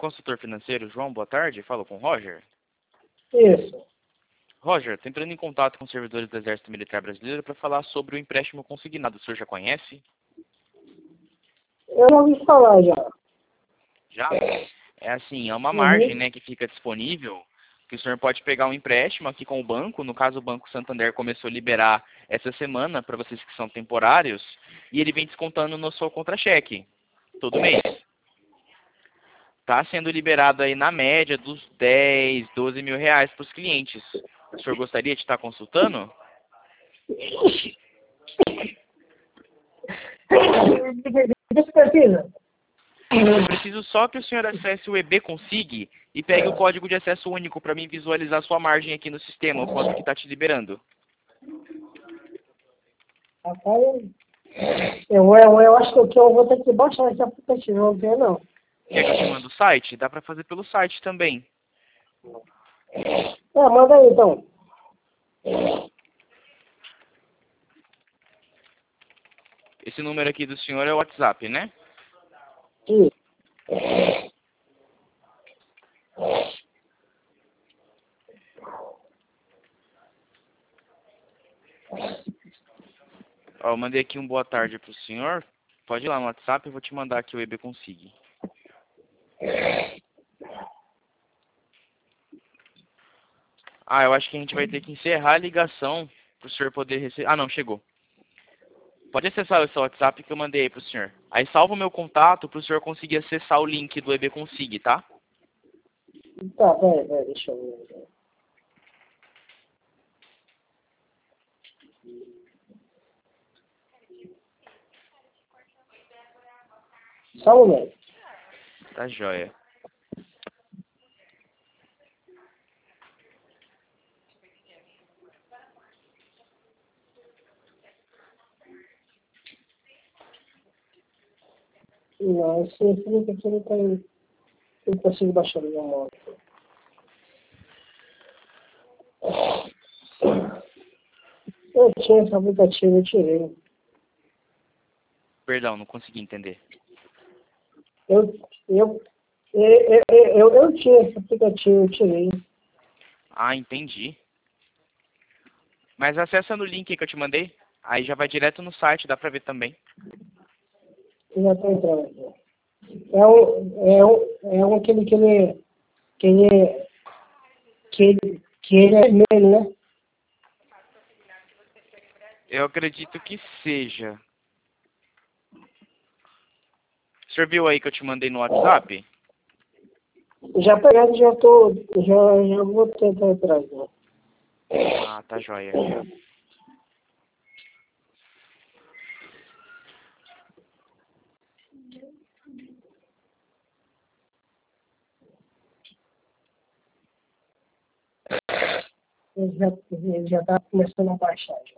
consultor financeiro, João, boa tarde. Falo com o Roger. Isso. Roger, estou entrando em contato com os servidores do Exército Militar Brasileiro para falar sobre o empréstimo consignado. O senhor já conhece? Eu já ouvi falar já. Já? É assim, é uma margem, né, que fica disponível, que o senhor pode pegar um empréstimo aqui com o banco. No caso, o Banco Santander começou a liberar essa semana para vocês que são temporários, e ele vem descontando no seu contra-cheque, todo mês. Está sendo liberado aí na média dos 10, 12 mil reais para os clientes. O senhor gostaria de estar consultando? Isso precisa? Eu preciso só que o senhor acesse o EB Consig e pegue o código de acesso único para mim visualizar sua margem aqui no sistema, o quanto que está te liberando. Rapaz, eu acho que eu vou ter que baixar esse aplicativo, não tem não. Quer que eu te mande o site? Dá para fazer pelo site também. Manda aí então. Esse número aqui do senhor é o WhatsApp, né? Isso. Ó, eu mandei aqui um boa tarde pro senhor. Pode ir lá no WhatsApp, eu vou te mandar aqui o EB Consig. Eu acho que a gente vai ter que encerrar a ligação pro senhor poder receber. Ah, não, chegou. Pode acessar o seu WhatsApp que eu mandei aí pro senhor. Aí salva o meu contato pro senhor conseguir acessar o link do EB Consig, tá? Tá, peraí, deixa eu ver. Só um momento. Tá joia. Não, esse link aqui não tem. Não consigo baixar no meu moto. Eu tinha esse aplicativo, eu tirei. Perdão, não consegui entender. Eu, eu, eu tinha esse aplicativo, eu tirei. Ah, entendi. Mas acessa no link que eu te mandei. Aí já vai direto no site, dá pra ver também. Já tá entrando aqui. É um que ele é vermelho, né? Eu acredito que seja. O senhor viu aí que eu te mandei no WhatsApp? Já pegado, já vou tentar entrar aqui. Ah, tá joia. Ele já tá começando a baixar já.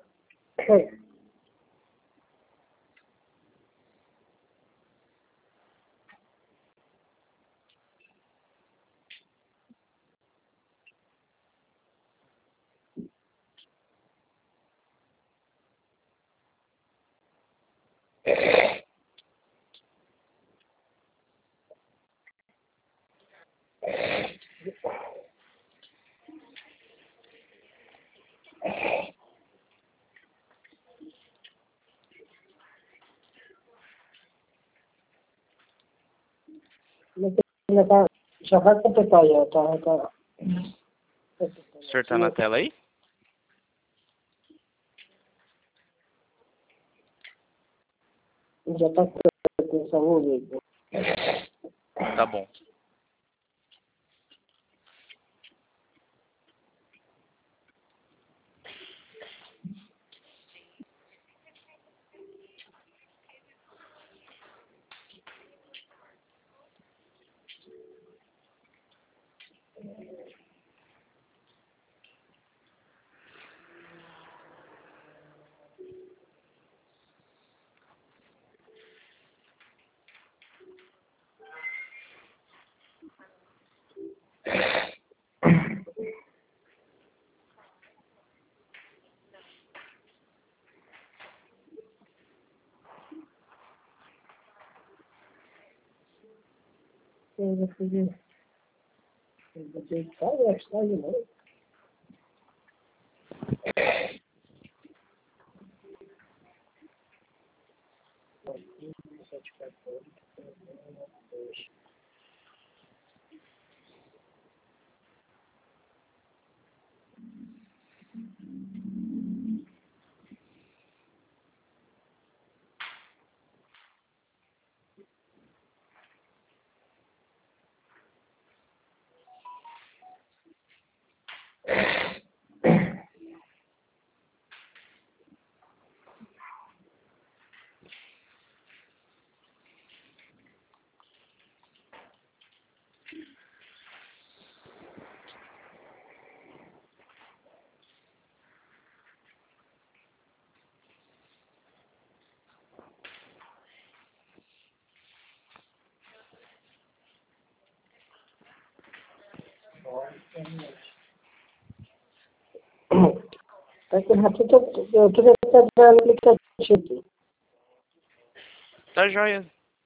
Já vai completar já, tá. O senhor tá na tela aí? Já tá completando, vamos ver. Tá bom. Eu vou pedir. Eu vou ter que gastar de novo. Daqui a pouco eu tô tentando dar no aplicativo. Tá joia.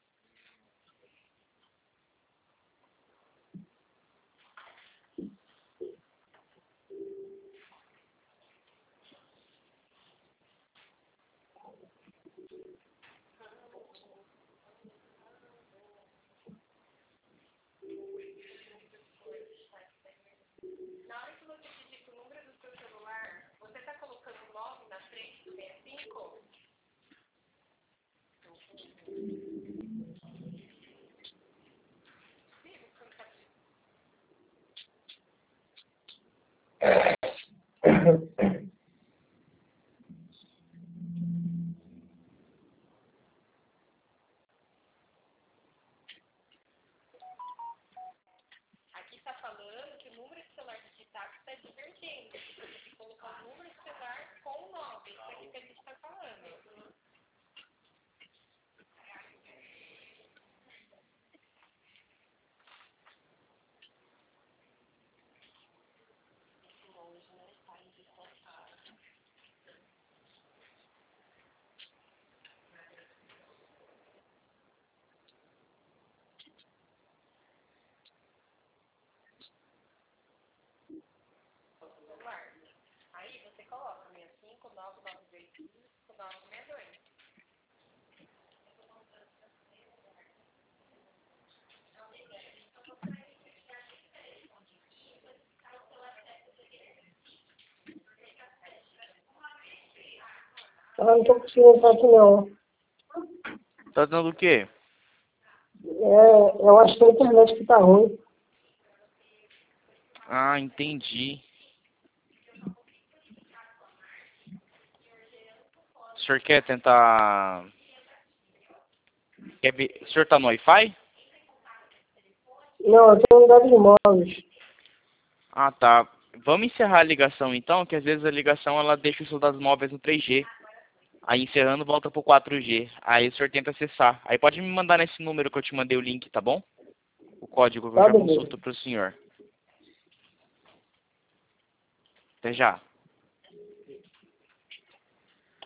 Eu não tô conseguindo entrar aqui não. Tá dando o quê? Eu acho que a internet que tá ruim. Ah, entendi. O senhor quer tentar... O senhor tá no Wi-Fi? Não, eu tô andando de imóveis. Ah, tá. Vamos encerrar a ligação então, que às vezes a ligação ela deixa os seus dados móveis no 3G. Aí encerrando volta pro 4G. Aí o senhor tenta acessar. Aí pode me mandar nesse número que eu te mandei o link, tá bom? O código que eu Tá, já beleza. consulto pro senhor. Até já.